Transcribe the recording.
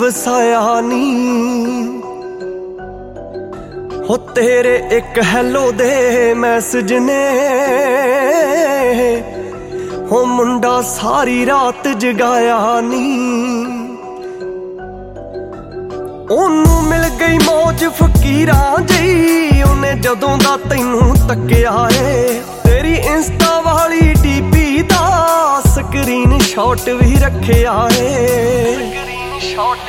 ਵਸਾਇਆ ਨੀ ਹੋ ਤੇਰੇ ਇੱਕ ਹੈਲੋ ਦੇ ਮੈਸੇਜ ਨੇ ਹੋ ਮੁੰਡਾ ਸਾਰੀ ਰਾਤ ਜਗਾਇਆ ਨੀ ਉਹਨੂੰ ਮਿਲ ਗਈ ਮੌਜ ਫਕੀਰਾਂ ਜਿਹੀ ਉਹਨੇ ਜਦੋਂ ਦਾ ਤੈਨੂੰ ਤੱਕਿਆ ਏ ਤੇਰੀ ਇੰਸਟਾ ਵਾਲੀ ਡੀਪੀ ਦਾ ਸਕਰੀਨ ਸ਼ਾਟ ਵੀ ਰੱਖਿਆ ਏ